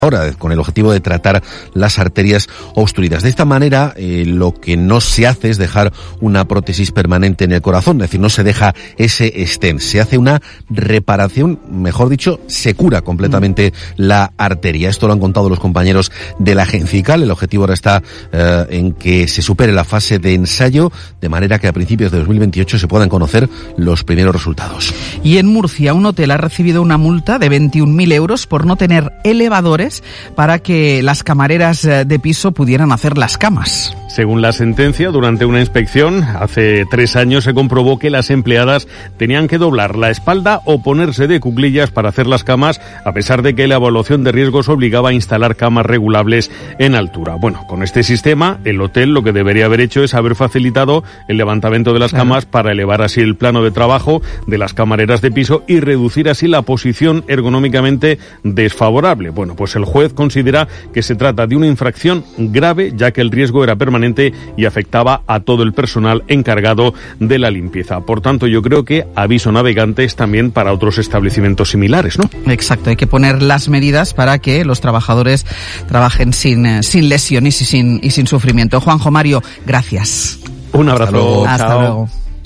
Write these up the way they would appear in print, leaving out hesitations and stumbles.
ahora, con el objetivo de tratar las arterias obstruidas. De esta manera, lo que no se hace es dejar una prótesis permanente en el corazón, es decir, no se deja ese stent, se hace una reparación, mejor dicho, se cura completamente la arteria. Esto lo han contado los compañeros de la agencia ICAL. El objetivo ahora está en que se supere la fase de ensayo, de manera que a principios de 2028 se puedan conocer los primeros resultados. Y en Murcia, un hotel ha recibido una multa de 21.000 euros por no tener elevadores para que las camareras de piso pudieran hacer las camas. Según la sentencia, durante una inspección, hace 3 años se comprobó que las empleadas tenían que doblar la espalda o ponerse de cuclillas para hacer las camas, a pesar de que la evaluación de riesgos obligaba a instalar camas regulables en altura. Bueno, con este sistema, el hotel lo que debería haber hecho es haber facilitado el levantamiento de las camas para elevar así el plano de trabajo de las camareras de piso y reducir así la posición ergonómicamente desfavorable. Bueno, pues el juez considera que se trata de una infracción grave, ya que el riesgo era permanente y afectaba a todo el personal encargado de la limpieza. Por tanto, yo creo que aviso navegantes también para otros establecimientos similares, ¿no? Exacto, hay que poner las medidas para que los trabajadores trabajen sin lesiones y sin sufrimiento. Juanjo, Mario, gracias. Un abrazo. Hasta luego.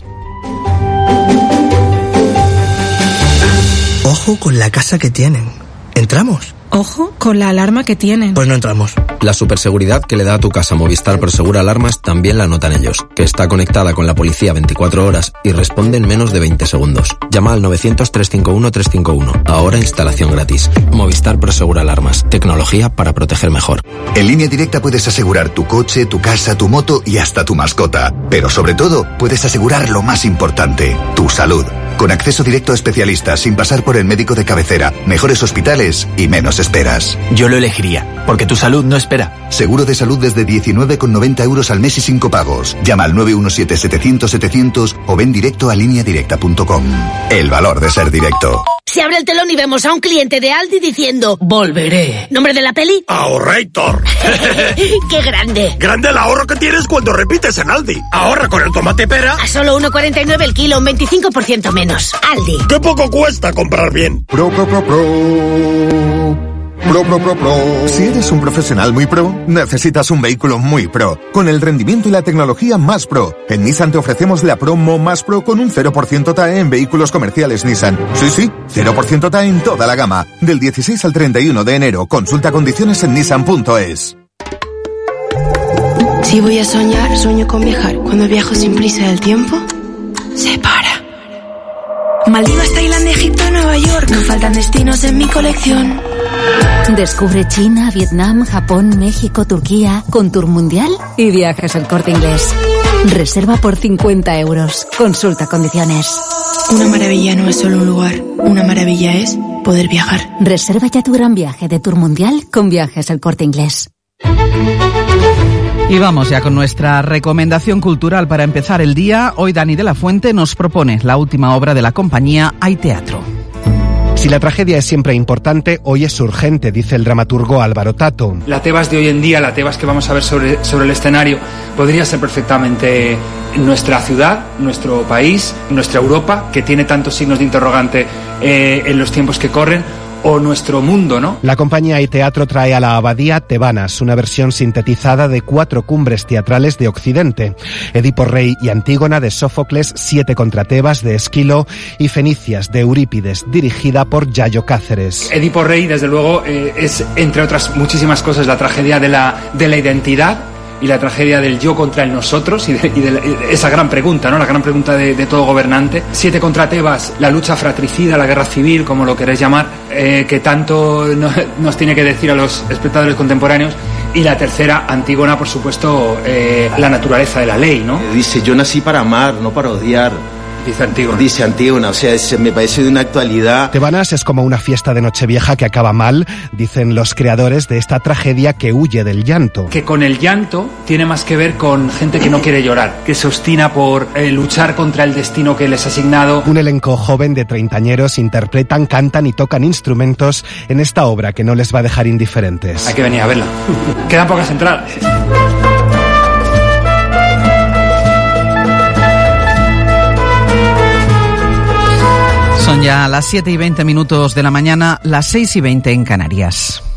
Ojo con la casa que tienen. ¿Entramos? Ojo con la alarma que tienen. Pues no entramos. La superseguridad que le da a tu casa Movistar Prosegura Alarmas también la notan ellos, que está conectada con la policía 24 horas y responde en menos de 20 segundos. Llama al 900-351-351. Ahora instalación gratis. Movistar Prosegura Alarmas. Tecnología para proteger mejor. En Línea Directa puedes asegurar tu coche, tu casa, tu moto y hasta tu mascota. Pero sobre todo, puedes asegurar lo más importante, tu salud. Con acceso directo a especialistas, sin pasar por el médico de cabecera, mejores hospitales y menos esperas. Yo lo elegiría, porque tu salud no espera. Seguro de salud desde 19,90 euros al mes y 5 pagos. Llama al 917-700-700 o ven directo a lineadirecta.com. El valor de ser directo. Se abre el telón y vemos a un cliente de Aldi diciendo «Volveré». ¿Nombre de la peli? ¡Ahorrator! ¡Qué grande! ¡Grande el ahorro que tienes cuando repites en Aldi! Ahorra con el tomate pera. A solo 1,49 el kilo, un 25% menos. Aldi. ¡Qué poco cuesta comprar bien! Pro. Si eres un profesional muy pro, necesitas un vehículo muy pro, con el rendimiento y la tecnología más pro. En Nissan te ofrecemos la promo más pro con un 0% TAE en vehículos comerciales Nissan. Sí, 0% TAE en toda la gama. Del 16 al 31 de enero. Consulta condiciones en nissan.es. Si voy a soñar, sueño con viajar. Cuando viajo sin prisa del tiempo, se para. Maldivas, Tailandia, Egipto, Nueva York. No faltan destinos en mi colección. Descubre China, Vietnam, Japón, México, Turquía, con Tour Mundial y Viajes El Corte Inglés. Reserva por 50 euros. Consulta condiciones. Una maravilla no es solo un lugar. Una maravilla es poder viajar. Reserva ya tu gran viaje de Tour Mundial con Viajes El Corte Inglés. Y vamos ya con nuestra recomendación cultural para empezar el día. Hoy Dani de la Fuente nos propone la última obra de la compañía Hay Teatro. Si la tragedia es siempre importante, hoy es urgente, dice el dramaturgo Álvaro Tato. La Tebas de hoy en día, la Tebas que vamos a ver sobre el escenario, podría ser perfectamente nuestra ciudad, nuestro país, nuestra Europa, que tiene tantos signos de interrogante en los tiempos que corren, o nuestro mundo, ¿no? La compañía Hay Teatro trae a la Abadía Tebanas, una versión sintetizada de 4 cumbres teatrales de Occidente: Edipo Rey y Antígona de Sófocles, 7 contra Tebas de Esquilo y Fenicias de Eurípides, dirigida por Yayo Cáceres. Edipo Rey, desde luego, es, entre otras muchísimas cosas, la tragedia de la identidad y la tragedia del yo contra el nosotros y de esa gran pregunta, ¿no? La gran pregunta de todo gobernante. 7 contra Tebas, la lucha fratricida, la guerra civil, como lo queréis llamar, que tanto nos tiene que decir a los espectadores contemporáneos. Y la tercera, Antígona, por supuesto, la naturaleza de la ley, ¿no? Dice, yo nací para amar, no para odiar. Dice Antígona, o sea, me parece de una actualidad. Tebanas es como una fiesta de Nochevieja que acaba mal, dicen los creadores de esta tragedia que huye del llanto. Que con el llanto tiene más que ver con gente que no quiere llorar, que se obstina por luchar contra el destino que les ha asignado. Un elenco joven de treintañeros interpretan, cantan y tocan instrumentos en esta obra que no les va a dejar indiferentes. Hay que venir a verla. Quedan pocas entradas. Son ya las 7:20 de la mañana, las 6:20 en Canarias.